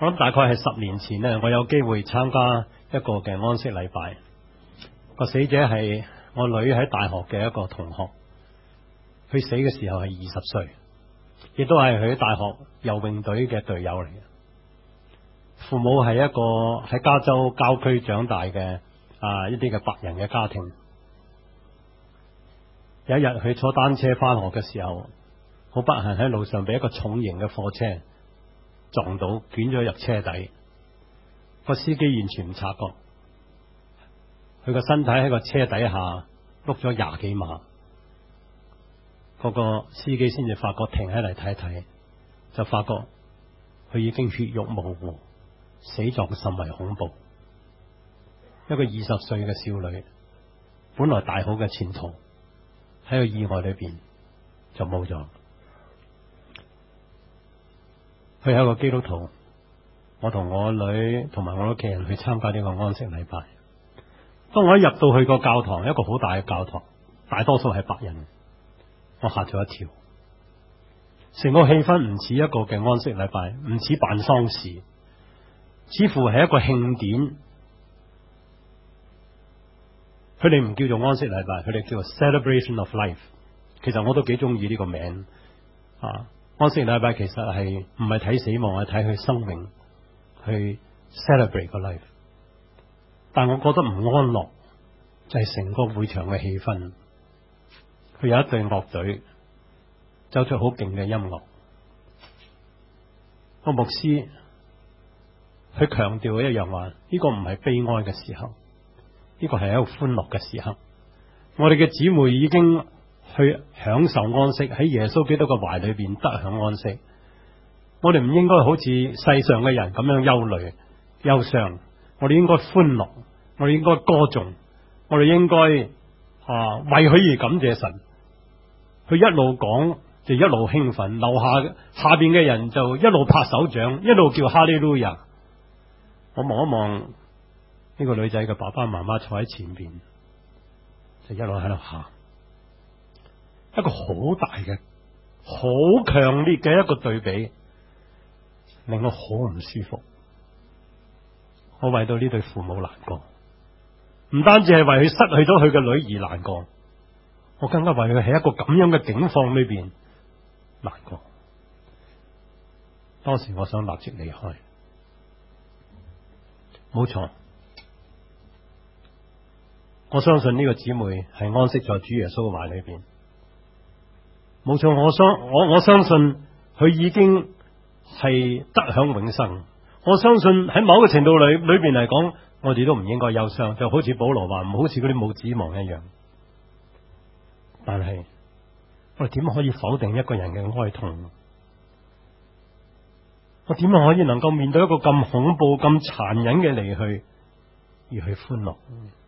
我諗大概係10年前呢，我有機會參加一個嘅安息禮拜。個死者係我女喺大學嘅一個同學，佢死嘅時候係20歲，亦都係佢喺大學游泳隊嘅隊友嚟嘅。父母係一個喺加州郊區長大嘅一啲嘅白人嘅家庭。有一日佢坐單車翻學嘅時候，好不幸喺路上俾一個重型嘅貨車撞到，捲咗入車底。個司機完全唔察覺，佢個身體喺個車底下碌咗20幾碼。個司機先至發覺，停起嚟睇睇，就發覺佢已經血肉模糊，死狀甚為恐怖。一個20歲嘅少女，本來大好嘅前途，喺個意外裏邊就冇咗。佢係一個基督徒，我同我女同埋我屋企人去參加呢個安息禮拜。當我一入到去個教堂，一個好大嘅教堂，大多數係白人，我嚇咗一跳。成個氣氛唔似一個嘅安息禮拜，唔似辦喪事，似乎係一個慶典。佢哋唔叫做安息禮拜，佢哋叫做 Celebration of Life。其實我都幾中意呢個名啊！安息禮拜其實係唔係睇死亡，係睇佢生命，去 celebrate 個 life。但我覺得唔安樂，就係成個會場嘅氣氛。佢有一隊樂隊奏出好勁嘅音樂。個牧師佢強調一樣話：呢個唔係悲哀嘅時候，呢個係一個歡樂嘅時刻。我哋嘅姊妹已經去享受安息，喺耶穌基督嘅懷裏邊得享安息。我哋唔應該好似世上嘅人咁樣憂慮憂傷，我哋應該歡樂，我哋應該歌頌，我哋應該為佢而感謝神。佢一路講就一路興奮，樓下邊嘅人就一路拍手掌，一路叫哈利路亞。我望一望呢個女仔嘅爸爸媽媽坐喺前邊，就一路喺度喊。一個好大嘅、好強烈嘅一個對比，令我好唔舒服。我為到呢對父母難過，唔單止係為佢失去咗佢嘅女兒難過，我更加為佢喺一個咁樣嘅境況裏邊難過。當時我想立即離開，冇錯，我相信呢個姊妹係安息在主耶穌嘅懷裏邊。冇錯，我相信佢已經係得享永生。我相信喺某個程度裏邊嚟講，我哋都唔應該憂傷，就好似保羅話唔好似嗰啲冇指望一樣。但係我哋點可以否定一個人嘅哀痛？我點樣可以能夠面對一個咁恐怖、咁殘忍嘅離去而去歡樂？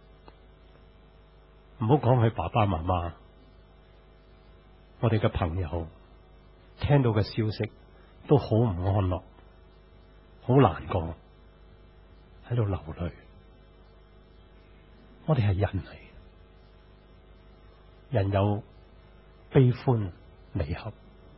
唔好講佢爸爸媽媽，我哋嘅朋友聽到嘅消息都好唔安樂，好難過，喺度流淚。我哋係人嚟，人有悲歡離合。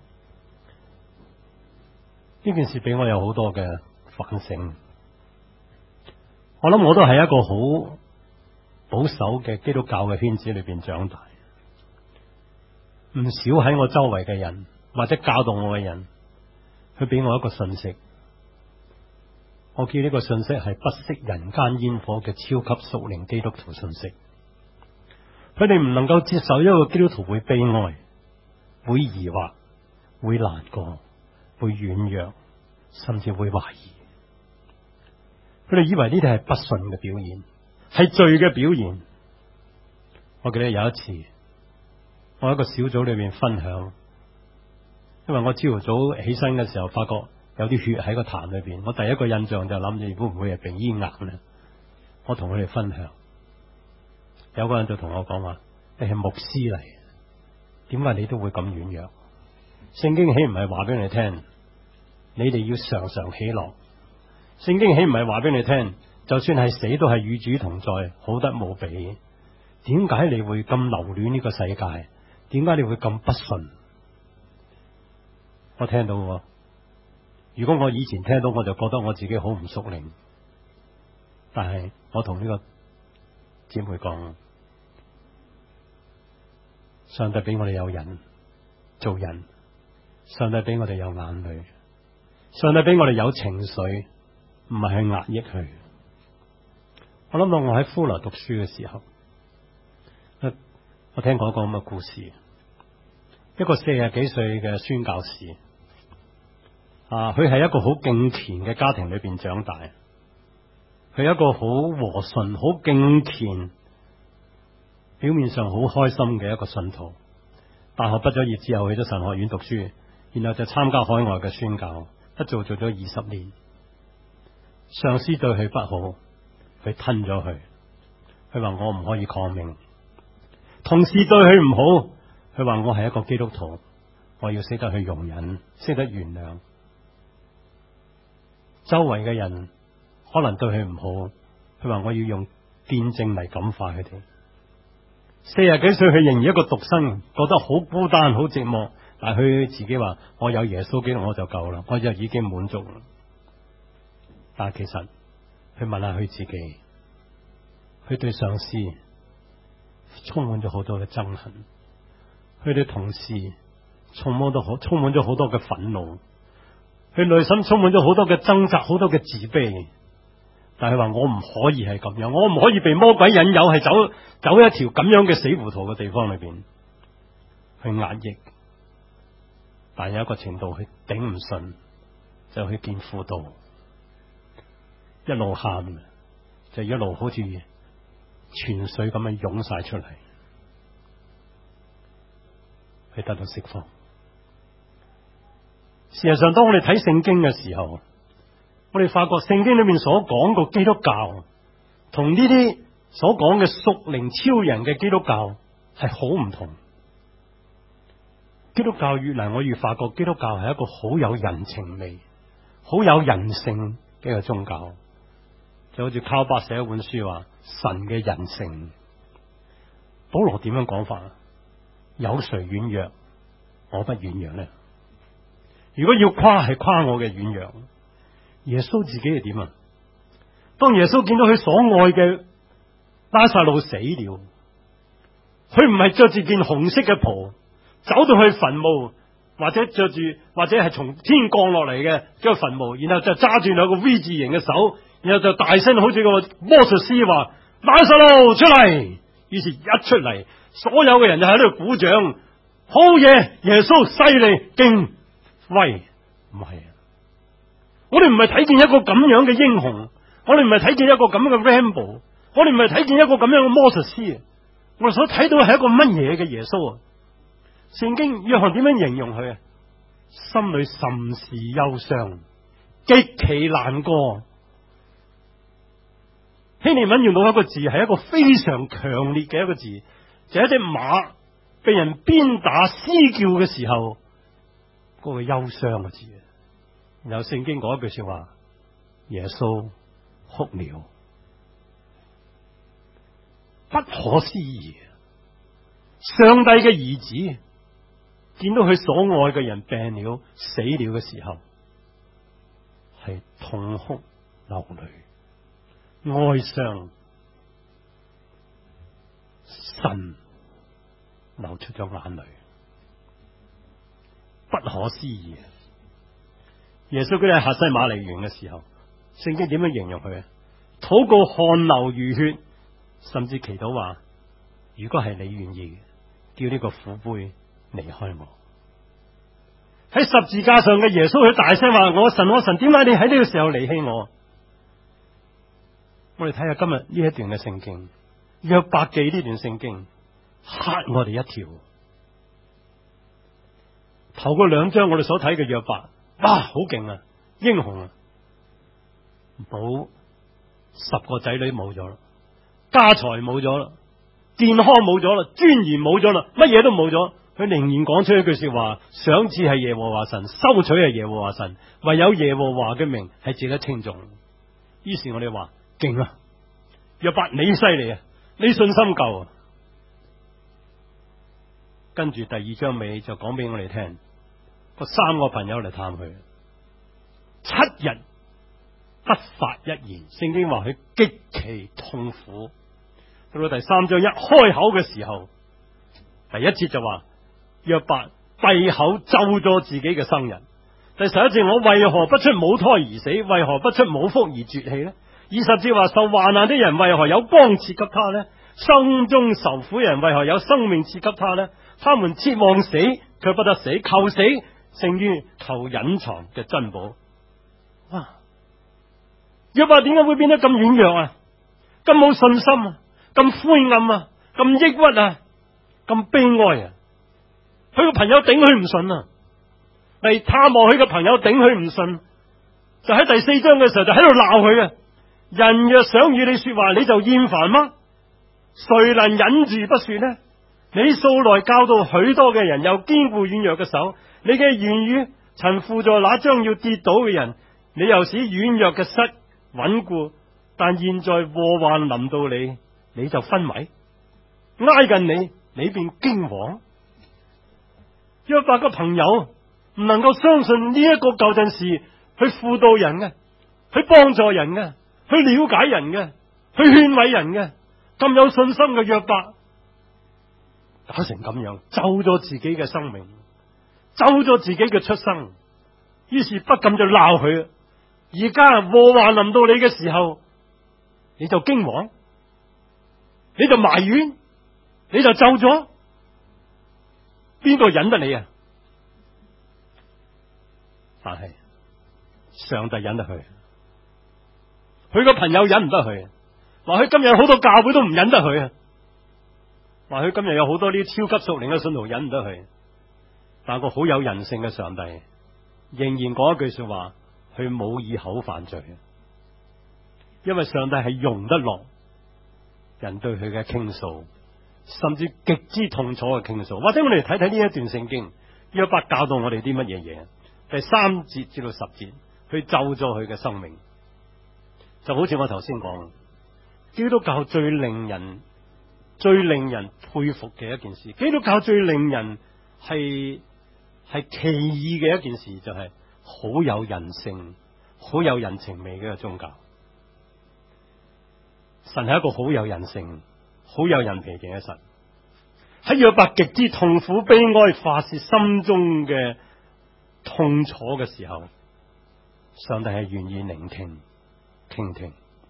呢件事俾我有好多嘅反省。我諗我都係一個好保守嘅基督教嘅圈子裏邊長大。唔少喺我周圍嘅人或者教導我嘅人，佢俾我一個信息，我叫呢個信息係不食人間煙火嘅超級屬靈基督徒信息。佢哋唔能夠接受一個基督徒會悲哀、會疑惑、會難過、會軟弱，甚至會懷疑。佢哋以為呢啲係不信嘅表現，係罪嘅表現。我記得有一次，我喺一個小組裏面分享，因為我朝頭早起身嘅時候，發覺有啲血喺個痰裏邊，我第一個印象就諗住會唔會係鼻咽癌呢？我同佢哋分享，有個人就同我講話：你係牧師嚟，點解你都會咁軟弱？聖經豈唔係話俾你聽，你哋要常常喜樂？聖經豈唔係話俾你聽，就算係死都係與主同在，好得無比？點解你會咁留戀呢個世界？點解你會咁不順？我聽到呢如果我以前聽到，我就覺得我自己好唔屬靈。但係我同呢個姊妹講，上帝俾我哋有人做人，上帝俾我哋有眼淚，上帝俾我哋有情緒，唔係去壓抑佢。我諗到我喺呼羅讀書嘅時候，我聽過一個咁嘅故事，一個40幾歲嘅宣教士，佢係一個好敬虔嘅家庭裏邊長大，佢係一個好和順、好敬虔，表面上好開心嘅一個信徒。大學畢咗業之後去咗神學院讀書，然後就參加海外嘅宣教，一做咗20年。上司對佢不好，佢吞咗佢。佢話我唔可以抗命。同事對佢唔好，佢話我係一個基督徒，我要識得去容忍，識得原諒。周圍嘅人可能對佢唔好，佢話我要用見證嚟感化佢哋。40幾歲，佢仍然一個獨身，覺得好孤單、好寂寞。但係佢自己話：我有耶穌基督我就夠啦，我就已經滿足啦。但係其實，佢問下佢自己，佢對上司充滿咗好多嘅憎恨，佢對同事充滿咗好多嘅憤怒，佢內心充滿咗好多嘅掙扎，好多嘅自卑。但係話我唔可以係咁樣，我唔可以被魔鬼引誘，係走一條咁樣嘅死胡同嘅地方裏邊去壓抑。但有一個程度佢頂唔順，就去見輔導，一路喊，就一路好似泉水咁樣湧晒出嚟，去得到釋放。事實上，當我哋睇聖經嘅時候，我哋發覺聖經裏面所講個基督教，同呢啲所講嘅屬靈超人嘅基督教係好唔同。基督教越嚟我越發覺，基督教係一個好有人情味、好有人性嘅一個宗教。就好似靠伯寫一本書話神嘅人性。保羅點樣講法？有誰軟弱，我不軟弱呢？如果要誇，係誇我嘅軟弱。耶穌自己係點啊？當耶穌見到佢所愛嘅拉撒路死了，佢唔係着住件紅色嘅袍走到去墳墓，或者着住，或者係從天降落嚟嘅個墳墓，然後就揸住兩個 V 字形嘅手，然後就大聲好似個魔術師話拉撒路出嚟。於是一出嚟，所有嘅人就喺度鼓掌，好嘢，耶穌犀利勁威。唔係啊，我哋唔係睇見一個咁樣嘅英雄，我哋唔係睇見一個咁樣嘅 Rambo， 我哋唔係睇見一個咁樣嘅魔術師，我哋所睇到係一個乜嘢嘅耶穌啊？聖經約翰點樣形容佢啊？心裏甚是憂傷，極其難過。希臘文用到一個字，係一個非常強烈嘅一個字，就係一隻馬被人鞭打嘶叫嘅時候嗰個憂傷嘅字。然後聖經講一句說話，耶穌哭了，不可思議。上帝嘅兒子見到佢所愛嘅人病了、死了嘅時候，係痛哭流淚、哀傷，神流出咗眼淚，不可思議。耶穌佢喺客西馬尼園嘅時候，聖經點樣形容佢啊？禱告汗流如血，甚至祈禱話：如果係你願意，叫呢個苦杯離開我。喺十字架上嘅耶穌，佢大聲話：我神，我神，點解你喺呢個時候離棄我？我哋睇下今日呢一段嘅聖經，約伯記呢段聖經嚇我哋一跳。頭嗰2章我哋所睇嘅約伯，哇，好勁啊，英雄啊，冇10個仔女冇咗啦，家財冇咗啦，健康冇咗啦，尊嚴冇咗啦，乜嘢都冇咗。佢仍然講出一句說話：賞賜係耶和華神，收取係耶和華神，唯有耶和華嘅名係值得稱頌。於是我哋話勁啊，約伯你犀利啊，你信心夠啊。跟住第2章尾就講俾我哋聽，個3個朋友嚟探佢， 7日不發一言。聖經話佢極其痛苦。到第3章一開口嘅時候，第1節就話約伯閉口咒咗自己嘅生日。第11節，我為何不出母胎而死？為何不出母腹而絕氣呢？20節話受患難的人為何有光賜給他呢？心中愁苦人為何有生命賜給他呢？他們切望死卻不得死，求死勝於求隱藏嘅珍寶。哇！約伯點解會變得咁軟弱啊？咁冇信心啊？咁灰暗啊？咁抑鬱啊？咁悲哀啊？佢個朋友頂佢唔順啊！嚟探望佢個朋友頂佢唔順，就喺第4章嘅時候就喺度鬧佢啊！人若想與你說話，你就厭煩嗎？誰能忍住不說呢？你素來教導許多嘅人，又堅固軟弱嘅手。你嘅言語曾輔助那將要跌倒嘅人，你又使軟弱嘅膝穩固。但現在禍患臨到你，你就昏迷；挨近你，你便驚惶。約伯個朋友唔能夠相信呢一個舊陣時去輔導人嘅，去幫助人嘅，去了解人嘅，去勸慰人嘅，咁有信心嘅約伯，搞成咁樣，咒咗自己嘅生命，咒咗自己嘅出生，於是不禁就鬧佢。而家禍患臨到你嘅時候，你就驚惶，你就埋怨，你就咒咗，邊個忍得你啊？但係上帝忍得佢，佢個朋友忍唔得佢，話佢今日好多教會都唔忍得佢啊，話佢今日有好多啲超級屬靈嘅信徒忍唔得佢，但係個好有人性嘅上帝仍然講一句說話，佢冇以口犯罪，因為上帝係容得落人對佢嘅傾訴，甚至極之痛楚嘅傾訴。或者我哋睇睇呢一段聖經，約伯教導我哋啲乜嘢嘢？第3節至到10節，去咒咗佢嘅生命，就好似我頭先講，基督教最令人佩服嘅一件事，基督教最令人係奇異嘅一件事，就係好有人性、好有人情味嘅一個宗教。神係一個好有人性、好有人脾氣嘅神。喺約伯極之痛苦、悲哀、發洩心中嘅痛楚嘅時候，上帝係願意聆聽、傾聽。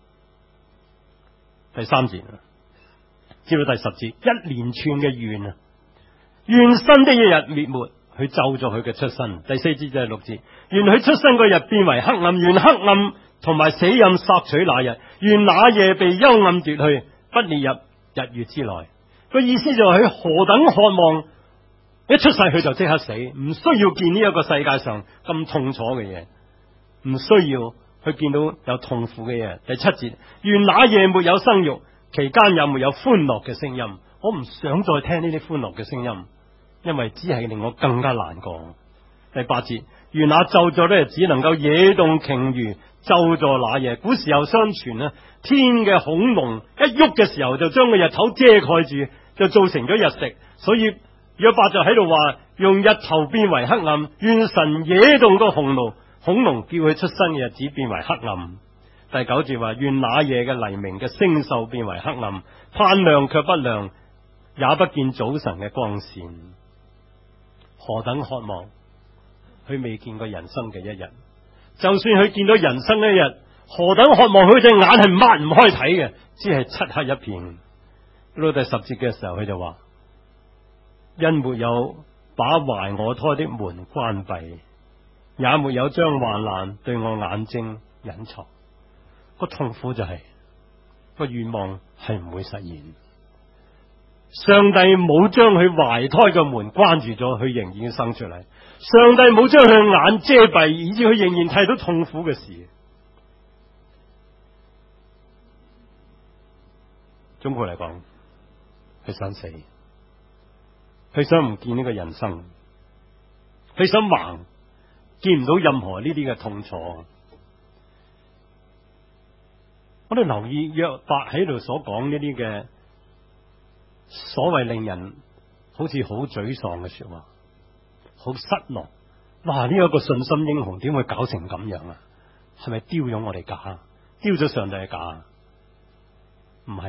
第3節至到第10節，一連串嘅怨啊，願新的一日滅沒，去咒咗佢嘅出身。第4節就係6節，願佢出生嗰日變為黑暗，願黑暗同埋死蔭索取那日，願那夜被幽暗奪去，不列入日月之內。個意思就係佢何等渴望一出世佢就即刻死，唔需要見呢一個世界上咁痛楚嘅嘢，唔需要去見到有痛苦嘅嘢。第7節，願那夜沒有生育，期間也沒有歡樂嘅聲音。我唔想再聽呢啲歡樂嘅聲音，因為只係令我更加難過。第8節，願那咒詛的日子能夠惹動鯨魚，咒詛那夜。古時候相傳啊，天嘅恐龍一喐嘅時候就將個日頭遮蓋住，就造成咗日食。所以約伯就喺度話，用日頭變為黑暗，願神惹動個恐龍叫佢出生嘅日子變為黑暗。第9節話，願那夜嘅黎明嘅星宿變為黑暗，盼亮卻不亮，也不見早晨嘅光線。何等渴望佢未見過人生嘅一日，就算佢見到人生一日，何等渴望佢隻眼係擘唔開睇嘅，只係漆黑一片。到第10節嘅時候，佢就話，因沒有把懷我胎的門關閉，也沒有將患難對我眼睛隱藏。個痛苦就係個願望係唔會實現，上帝冇將佢懷胎嘅門關住咗，佢仍然生出嚟。上帝冇將佢眼遮蔽，以致佢仍然睇到痛苦嘅事。總括嚟講，佢想死，佢想唔見呢個人生，佢想盲，見唔到任何呢啲嘅痛楚。我哋留意約伯喺度所講呢啲嘅所謂令人好似好沮喪嘅說話，好失落。哇！呢一個信心英雄點會搞成咁樣啊？ 係咪丟咗我哋架？丟咗上帝嘅架？唔係，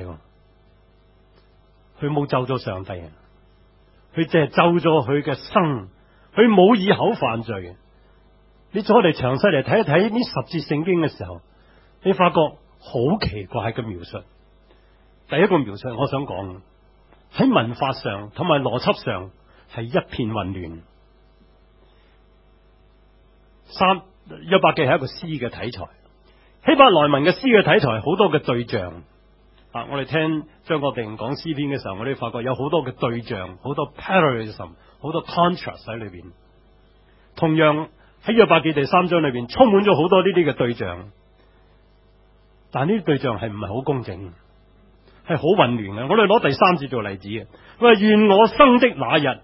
佢冇咒咗上帝啊！佢淨係咒咗佢嘅生，佢冇以口犯罪。你再嚟詳細嚟睇一睇呢10節聖經嘅時候，你發覺好奇怪嘅描述。第一個描述，我想講喺文法上同埋邏輯上係一片混亂。約伯記係一個詩嘅題材，希伯來文嘅詩嘅題材好多嘅對象。我哋聽張國定講詩篇嘅時候，我哋發覺有好多嘅對象，好多 parallelism， 好多 contrast 喺裏邊。同樣喺約伯記第3章裏邊充滿咗好多呢啲嘅對象，但呢啲對象係唔係好公正，係好混亂嘅。我哋攞第3節做例子嘅，佢話願我生的那日，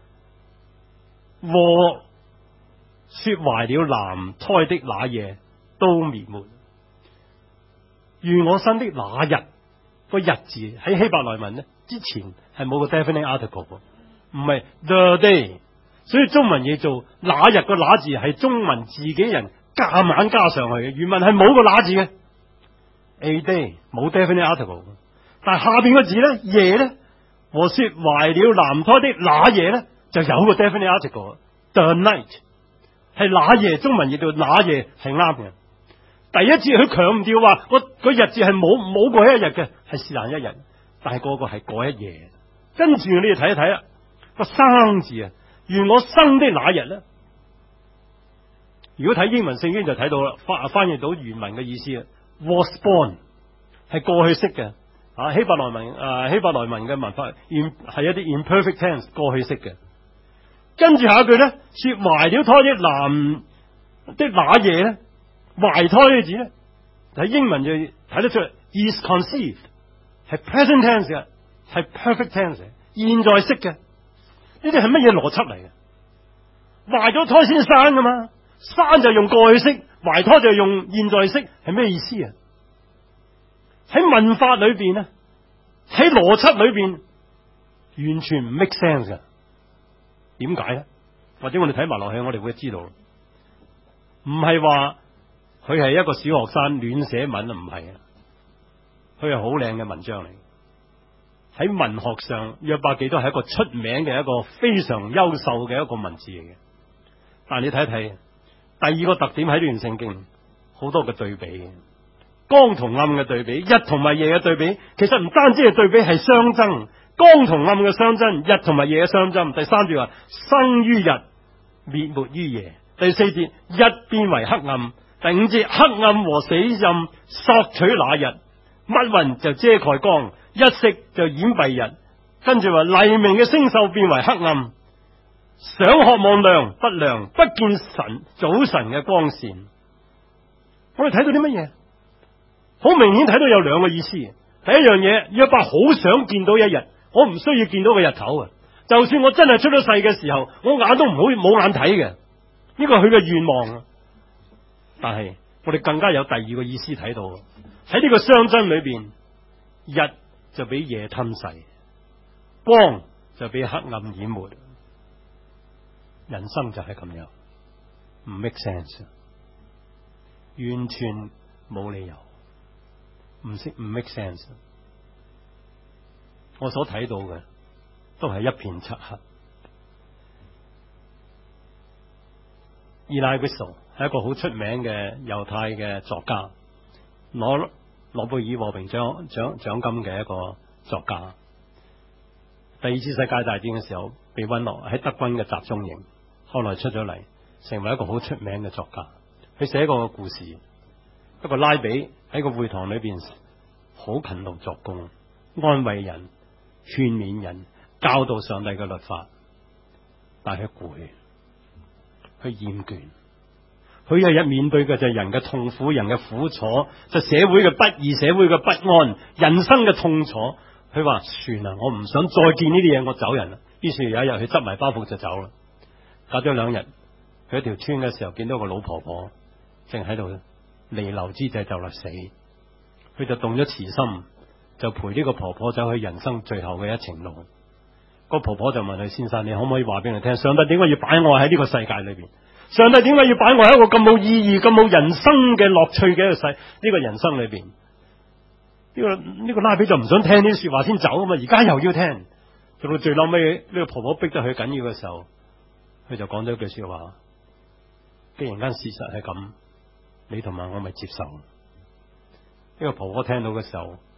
和說懷了男胎的那夜都滅沒。願我生的那日，個日字喺希伯來文呢之前係冇個 definite article， 唔係 the day， 所以中文嘢做那日個那字係中文自己人夾硬加上去嘅，原文係冇個那字嘅 a day 冇 definite article， 但係下邊個字呢夜呢，和說懷了男胎的那夜呢就有個 definite article the night， 係那夜，中文譯到那夜係啱嘅。第一次佢強調話個日字係冇過一日嘅，係是但一日，但係個係過一夜。跟住你哋睇一睇啦，個生字啊，願我生的那日咧，如果睇英文聖經就睇到啦，翻譯到原文嘅意思啊 ，was born 係過去式嘅，希伯來文嘅文法係一啲 imperfect tense 過去式嘅。跟住下一句咧，說懷了胎的男的那夜咧。懷胎嘅字咧，喺英文就睇得出嚟 is conceived 係 present tense 嘅，係 perfect tense 現在式嘅。呢啲係乜嘢邏輯嚟嘅？懷咗胎先生噶嘛，生就用過去式，懷胎就用現在式，係咩意思啊？喺文法裏邊咧，喺邏輯裏邊完全唔 make sense 嘅。點解咧？或者我哋睇埋落去，我哋會知道，唔係話佢係一個小學生亂寫文啊，唔係啊，佢係好靚嘅文章嚟。喺文學上，約伯記都係一個出名嘅一個非常優秀嘅一個文字嚟嘅。但係你睇一睇，第二個特點喺呢段聖經，好多嘅對比，光同暗嘅對比，日同埋夜嘅對比，其實唔單止係對比，係相爭，光同暗嘅相爭，日同埋夜嘅相爭。第3節話生於日，滅沒於夜。第4節日變為黑暗。第5節黑暗和死蔭索取那日，密雲就遮蓋光，一息就掩蔽日。跟住話黎明嘅星宿變為黑暗，想渴望亮不亮，不見早晨嘅光線。我哋睇到啲乜嘢？好明顯睇到有兩個意思。第一樣嘢，約伯好想見到一日，我唔需要見到個日頭啊！就算我真係出咗世嘅時候，我眼都唔好冇眼睇嘅，呢個係佢嘅願望啊！但係我哋更加有第二個意思睇到，喺呢個相爭裏邊，日就俾夜吞噬，光就俾黑暗淹沒。人生就係咁樣，唔 make sense， 完全冇理由，唔 make sense。我所睇到嘅都係一片漆黑。Elie Wiesel係一個好出名嘅猶太嘅作家，攞諾貝爾和平獎金嘅一個作家。第2次世界大戰嘅時候被運落喺德軍嘅集中營，後來出咗嚟，成為一個好出名嘅作家。佢寫過個故事，一個拉比喺個會堂裏邊好勤勞作工，安慰人、勸勉人、教導上帝嘅律法，但係佢攰，佢厭倦，佢日日面對嘅就係人嘅痛苦、人嘅苦楚，就社會嘅不義、社會嘅不安、人生嘅痛楚。佢話算啦，我唔想再見呢啲嘢，我走人啦。於是有一日佢執埋包袱就走啦。隔咗2日，佢喺條村嘅時候見到個老婆婆正喺度彌留之際就嚟死，佢就動咗慈心，就陪呢個婆婆走去人生最後嘅一程路。個婆婆就問佢：先生，你可唔可以話俾我聽，上帝點解要擺我喺呢個世界裏邊？ 上帝點解要擺我喺一個咁冇意義、咁冇人生嘅樂趣嘅一個呢個人生裏邊？呢個拉比就唔想聽呢啲說話先走啊嘛，而家又要聽，做到最嬲尾呢個婆婆逼得佢緊要嘅時候，佢就講咗一句說話：既然間事實係咁，你同埋我咪接受。呢個婆婆聽到嘅時候，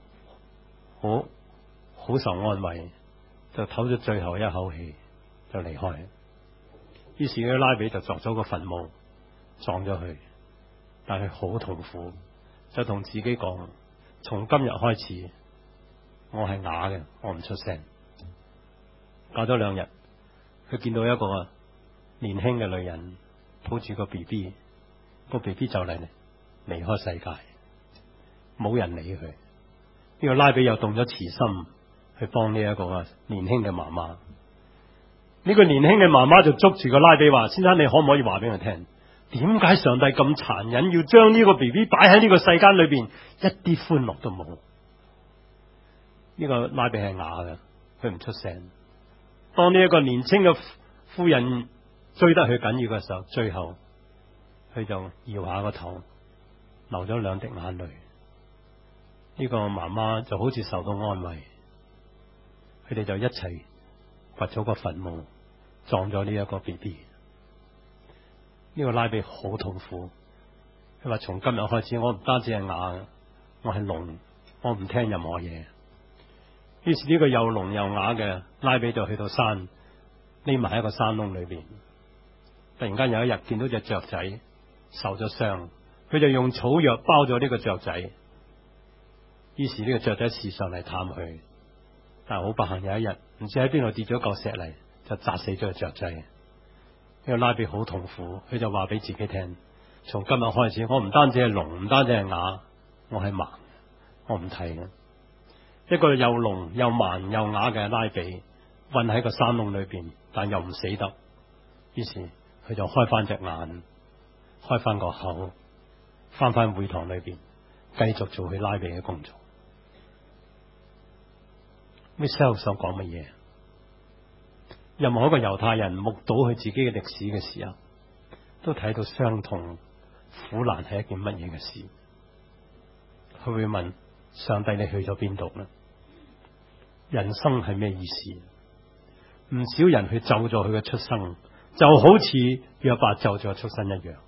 好受安慰，就唞咗最後一口氣就離開。於是呢個拉比就鑿咗個墳墓，葬咗佢，但係好痛苦，就同自己講：從今日開始，我係啞嘅，我唔出聲。隔咗2日，佢見到一個年輕嘅女人抱住個 BB， 個 BB 就嚟離開世界，冇人理佢。呢個拉比又動咗慈心去幫呢一個年輕嘅媽媽。呢個年輕嘅媽媽就捉住個拉比話：先生，你可唔可以話俾我聽，點解上帝咁殘忍，要將呢個 BB 擺喺呢個世間裏邊，一啲歡樂都冇？呢個拉比係啞嘅，佢唔出聲。當呢一個年輕嘅夫人追得佢緊要嘅時候，最後佢就搖下個頭，流咗2滴眼淚。呢個媽媽就好似受到安慰，佢哋就一齊掘咗個墳墓，葬咗呢一個 BB。呢個拉比好痛苦，佢話：從今日開始，我唔單止係啞，我係聾，我唔聽任何嘢。於是呢個又聾又啞嘅拉比就去到山，匿埋喺一個山窿裏邊。突然間有一日見到隻雀仔受咗傷，佢就用草藥包咗呢個雀仔。於是呢個雀仔時常嚟探佢，但係好不幸有一日唔知喺邊度跌咗嚿石嚟，就砸死咗個雀仔。呢個拉比好痛苦，佢就話俾自己聽：從今日開始，我唔單止係聾，唔單止係啞，我係盲，我唔睇嘅。一個又聾又盲又啞嘅拉比困喺個山窿裏邊，但又唔死得。於是佢就開翻隻眼，開翻個口，翻會堂裏邊繼續做佢拉比嘅工作。Michelle 想講乜嘢？任何一個猶太人目睹佢自己嘅歷史嘅時候，都睇到傷痛苦難係一件乜嘢嘅事。佢會問上帝：你去咗邊度呢？人生係咩意思？唔少人去咒咗佢嘅出生，就好似約伯咒咗出生一樣。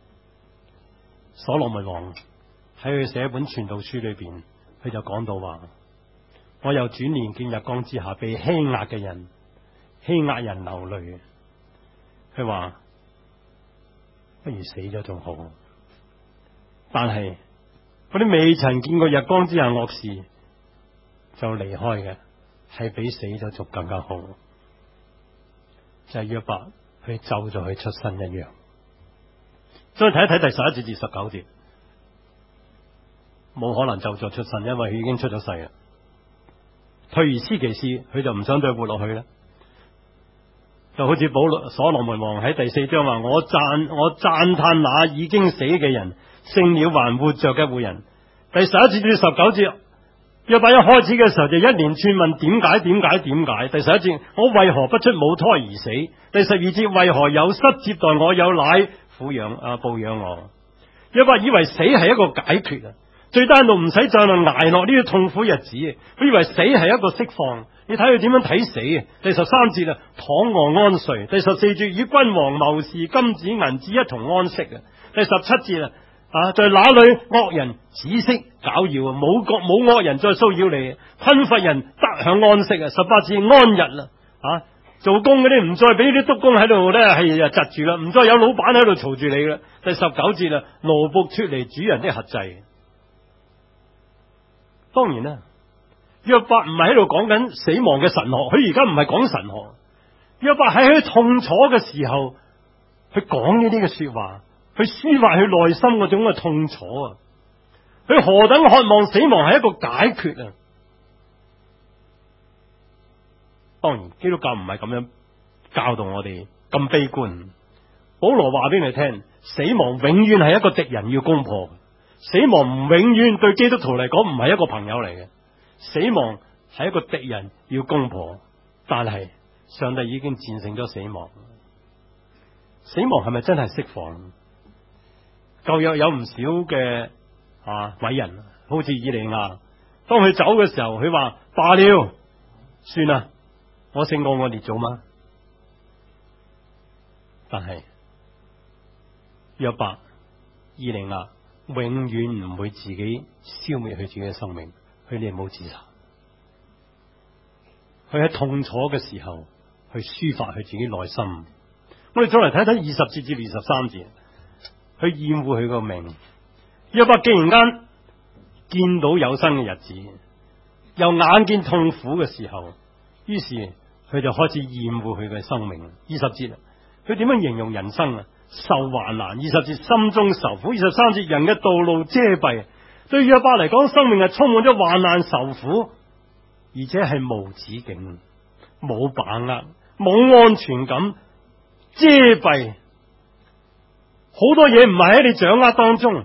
所羅門王喺佢寫一本傳道書裏邊，佢就講到話：我又轉念見日光之下被欺壓嘅人，欺壓人流淚。佢話不如死咗仲好。但係嗰啲未曾見過日光之下惡事就離開嘅，係比死咗仲更加好。就係約伯去咒咗佢出生一樣。所以睇一睇第11節至19節，冇可能咒咗出生，因為佢已經出咗世啦。退而思其事，佢就唔想再活落去啦。就好似所羅門王喺第4章話：我讚嘆那已經死嘅人勝了還活着嘅活人。第11節至19節，約伯一開始嘅時候就一連串問點解。第11節，我為何不出母胎而死？第12節，為何有失接待我，有奶撫養我？約伯以為死係一個解決啊，最低限度唔使再捱落呢啲痛苦日子。佢以為死係一個釋放。你睇佢點樣睇死啊？第13節啊，躺臥安睡。第14節，與君王謀士金子銀子一同安息啊。第17節在那裏惡人止息攪擾啊，冇惡人再騷擾你，困乏人得享安息啊。18節，安逸啦，做工嗰啲唔再俾啲督工喺度咧係窒住啦，唔再有老闆喺度嘈住你啦。第19節啦，奴僕脫離主人的轄制。當然啦，約伯唔係喺度講緊死亡嘅神學，佢而家唔係講神學。約伯喺佢痛楚嘅時候，佢講呢啲嘅說話，去抒發佢內心嗰種嘅痛楚啊！佢何等渴望死亡係一個解決啊！當然，基督教唔係咁樣教導我哋咁悲觀。保羅話俾你聽，死亡永遠係一個敵人要攻破。死亡永遠對基督徒嚟講唔係一個朋友嚟嘅，死亡係一個敵人要攻破。但係上帝已經戰勝咗死亡。 死亡係咪真係釋放？舊約有唔少嘅偉人，好似以利亞，當佢走嘅時候，佢話罷了，算啦，我勝過我列祖嗎？但係約伯、以利亞永遠唔會自己消滅佢自己嘅生命，佢哋冇自殺，佢喺痛楚嘅時候去抒發佢自己內心。我哋再嚟睇睇20節至23節，去厭惡佢個命。約伯既然間見到有生嘅日子，又眼見痛苦嘅時候，於是佢就開始厭惡佢嘅生命。20節，佢點樣形容人生啊？受患難。20節，心中愁苦。23節，人嘅道路遮蔽。對約伯嚟講，生命係充滿咗患難愁苦，而且係無止境，冇把握，冇安全感，遮蔽，好多嘢唔係喺你掌握當中。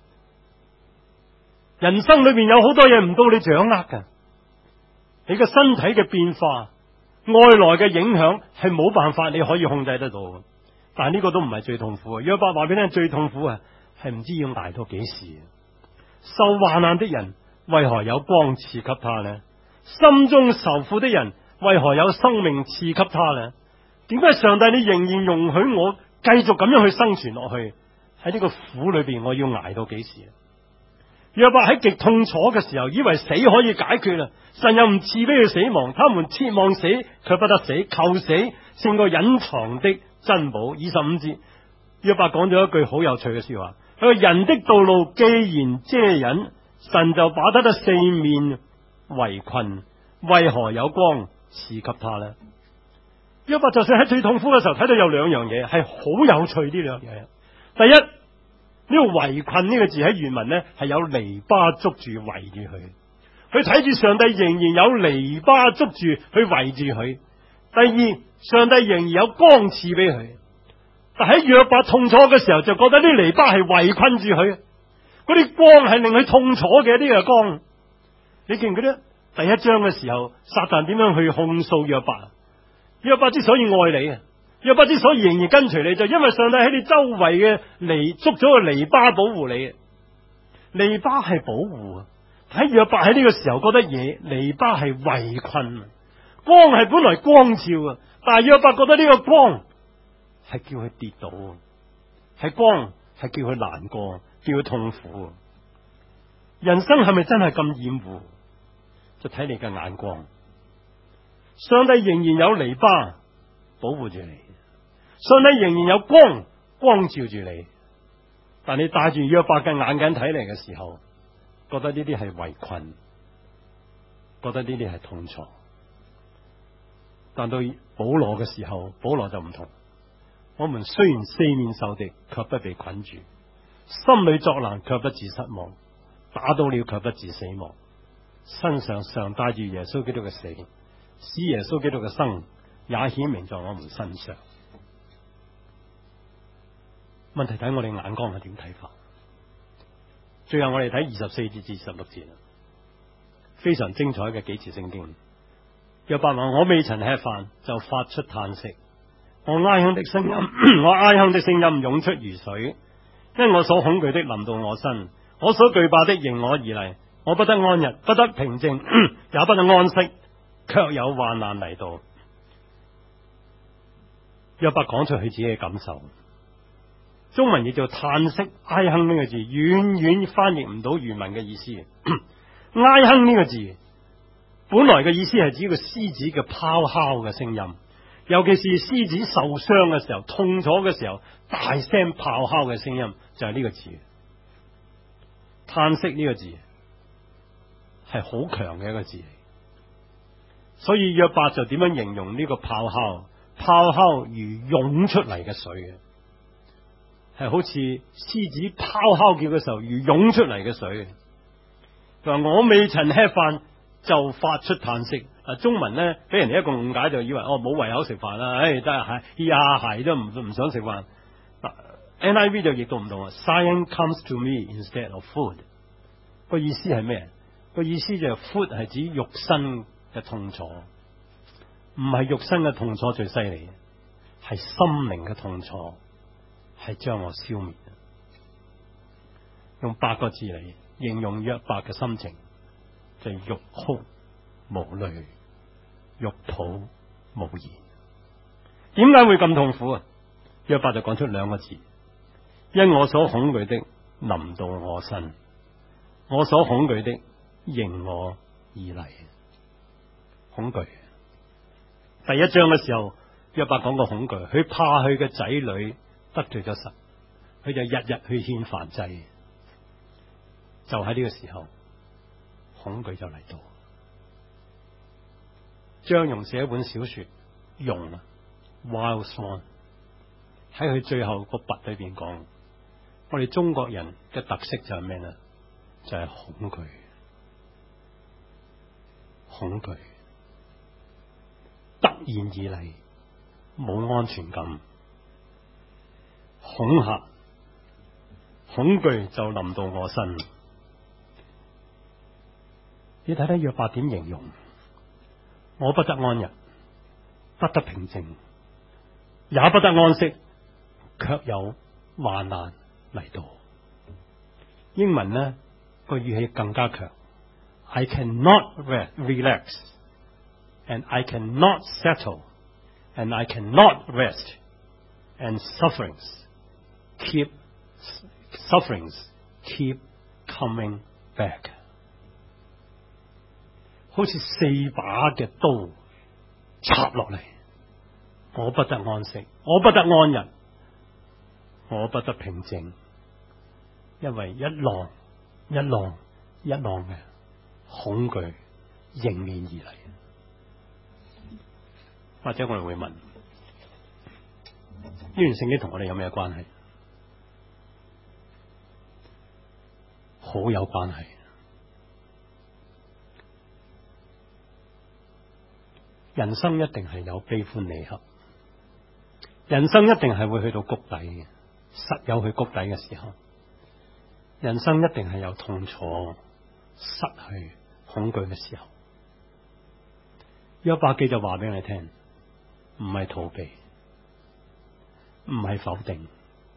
人生裏邊有好多嘢唔到你掌握嘅，你嘅身體嘅變化，外來嘅影響係冇辦法你可以控制得到。但係呢個都唔係最痛苦。約伯話俾你聽，最痛苦啊係唔知要挨到幾時。受患難的人為何有光賜給他呢？心中愁苦的人為何有生命賜給他呢？點解上帝你仍然容許我繼續咁樣去生存落去？喺呢個苦裏邊，我要挨到幾時？約伯喺極痛楚嘅時候，以為死可以解決啦，神又唔賜俾佢死亡，他們切望死，卻不得死，求死勝過隱藏的珍寶。25節，約伯講咗一句好有趣嘅說話，佢話人的道路既然遮隱，神就把他的四面圍困，為何有光賜給他呢？約伯就算喺最痛苦嘅時候，睇到有兩樣嘢係好有趣，呢兩樣嘢。第一，呢個圍困呢個字喺原文呢係有籬笆捉住圍住佢，佢睇住上帝仍然有籬笆捉住去圍住佢。第二，上帝仍然有光賜俾佢，但喺約伯痛楚嘅時候就覺得啲籬笆係圍困住佢，嗰啲光係令佢痛楚嘅呢個光。你記唔記得第一章嘅時候，撒旦點樣去控訴約伯？約伯之所以愛你啊，約伯之所以仍然跟隨你，就因為上帝喺你周圍嘅捉咗個籬笆保護你。籬笆係保護啊，喺約伯喺呢個時候覺得籬笆係圍困，光係本來光照啊，但係約伯覺得呢個光係叫佢跌倒，係光係叫佢難過，叫佢痛苦。人生係咪真係咁厭惡？就睇你嘅眼光。上帝仍然有籬笆保護住你，上帝仍然有光照住你，但你帶住約伯嘅眼鏡睇嚟嘅時候，覺得呢啲係圍困，覺得呢啲係痛楚。但對保羅嘅時候，保羅就唔同。我們雖然四面受敵，卻不被捆住；心裏作難，卻不致失望；打倒了，卻不致死亡。身上常帶住耶穌基督嘅死，使耶穌基督嘅生也顯明在我們身上。問題睇我哋眼光係點睇法？最後我哋睇24節至16節，非常精彩嘅幾節聖經。約伯話：我未曾吃飯，就發出嘆息，我哀哼的聲音湧出如水，因我所恐懼的臨到我身，我所懼怕的迎我而嚟，我不得安逸，不得平靜，也不得安息，卻有患難嚟到。約伯講出佢自己嘅感受，中文譯做嘆息哀哼呢個字，遠遠翻譯唔到原文嘅意思。哀哼呢個字本來嘅意思係指個獅子嘅咆哮嘅聲音，尤其是獅子受傷嘅時候、痛楚嘅時候，大聲咆哮嘅聲音就係呢個字。嘆息呢個字係好強嘅一個字，所以約伯就點樣形容呢個咆哮？咆哮如湧出嚟嘅水，係好似獅子咆哮叫嘅時候如湧出嚟嘅水。佢話：我未曾吃飯，就發出嘆息。中文咧俾人哋一個誤解，就以為冇胃口食飯啦，真係係都唔想食飯。NIV 就譯到唔同啊 ，Sighing comes to me instead of food。個意思係咩？個意思就係 food 係指肉身嘅痛楚，唔係肉身嘅痛楚最犀利，係心靈嘅痛楚。 係將我消滅。用8個字嚟形容約伯嘅心情，就係欲哭無淚，欲吐無言。點解會咁痛苦啊？約伯就講出2個字：因我所恐懼的臨到我身，我所恐懼的迎我而嚟。恐懼。第1章嘅時候，約伯講過恐懼，佢怕佢嘅仔女得罪咗神，佢就日日去獻燔祭。就喺呢個時候，恐懼就嚟到。張戎寫一本小說《戎》Wild Swan， 喺佢最後個跋裏邊講，我哋中國人嘅特色就係咩呢？就係恐懼，恐懼突然而嚟，冇安全感，恐嚇，恐懼就臨到我身。你睇睇約伯點形容？我不得安逸，不得平靜，也不得安息，卻有患難嚟到。英文呢個語氣更加強 ，I cannot relax, and I cannot settle, and I cannot rest, and sufferings keep coming back。好似4把嘅刀插落嚟，我不得安息，我不得安逸，我不得平靜，因為一浪一浪一浪嘅恐懼迎面而嚟。或者我哋會問，呢段聖經同我哋有咩關係？好有關係。人生一定係有悲歡離合，人生一定係會去到谷底嘅，實有去谷底嘅時候。人生一定係有痛楚、失去、恐懼嘅時候。約伯記就話俾我哋聽，唔係逃避，唔係否定，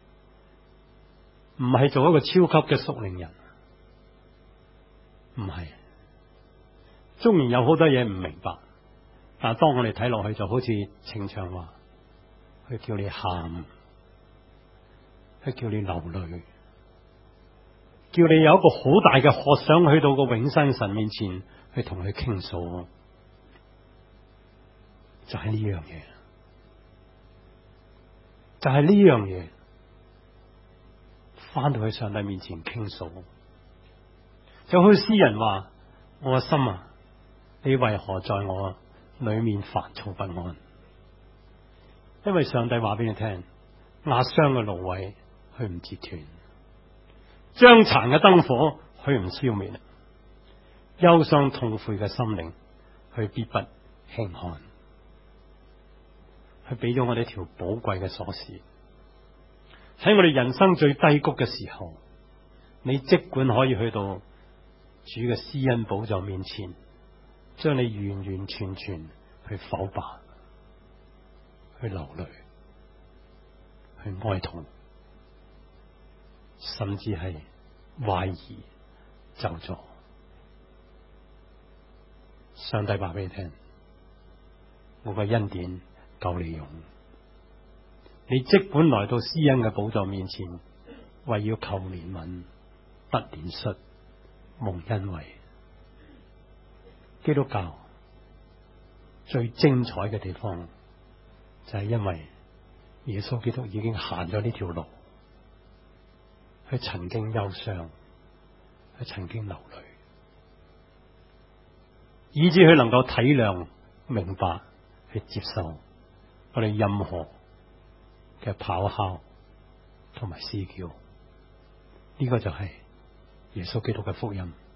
唔係做一個超級嘅屬靈人，唔係。縱然有好多嘢唔明白，但係當我哋睇落去，就好似情長話，佢叫你喊，佢叫你流淚，叫你有一個好大嘅渴想去到個永生神面前去同佢傾訴，就係呢樣嘢，就係呢樣嘢，翻到去上帝面前傾訴，就好似詩人話：我嘅心啊，你為何在我裏面煩躁不安？因為上帝話俾你聽，壓傷嘅蘆葦佢唔折斷，將殘嘅燈火佢唔消滅，憂傷痛悔嘅心靈佢必不輕看。佢俾咗我哋一條寶貴嘅鎖匙，喺我哋人生最低谷嘅時候，你即管可以去到主嘅施恩寶座面前，將你完完全全去剖白，去流淚，去哀痛，甚至係懷疑咒詛。上帝話俾你聽，我嘅恩典夠你用。你即管來到施恩嘅寶座面前，為要求憐憫、得憐恤、蒙恩惠。基督教最精彩嘅地方就係因為耶穌基督已經行咗呢條路，佢曾經憂傷，佢曾經流淚，以致佢能夠體諒、明白、去接受我哋任何嘅咆哮同埋嘶叫。呢個就係耶穌基督嘅福音。